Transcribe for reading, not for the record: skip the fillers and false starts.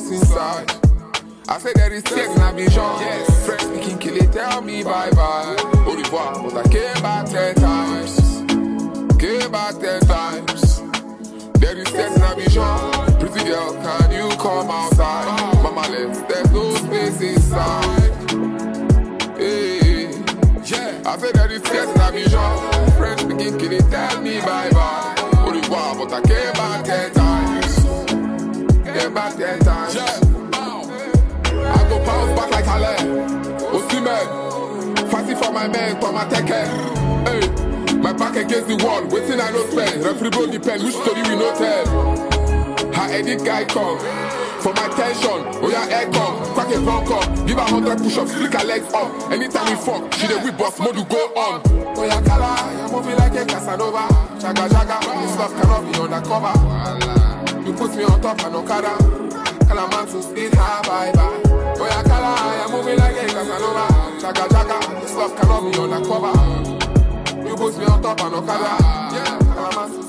space inside. I say there is tears in a vision. Yes. Friends speaking, kill it, tell me bye-bye. Au revoir, but I came back 10 times. Came back 10 times. There is tears in a vision. Pretty girl, can you come outside? Mama left, there's no space inside. Hey, yeah. I say there is tears in a vision. Friends speaking, kill it, tell me bye-bye. Au revoir, but I came back 10 times. Came back 10 times. Yeah. I go bounce back like Alain. Osimhen, fighting for my men, for my taker. Hey, my back against the wall, waiting I no spend. Referee blow the pen, which story we no tell? How edit guy come? For my tension, oh yeah, air come, crack a punk up, give her 100 push-ups, flick her legs up. Anytime we fuck, she the whip boss, mode to go on. Oh yeah, Kala, you're moving like a Casanova. Shaga shaga, this stuff cannot be undercover. You put me on top and Okada. Kala man to speed high, bye bye. Oh yeah, Kala, you're moving like a Casanova. Shaga shaga, this stuff cannot be undercover. You put me on top and Okada. Yeah, Kala man to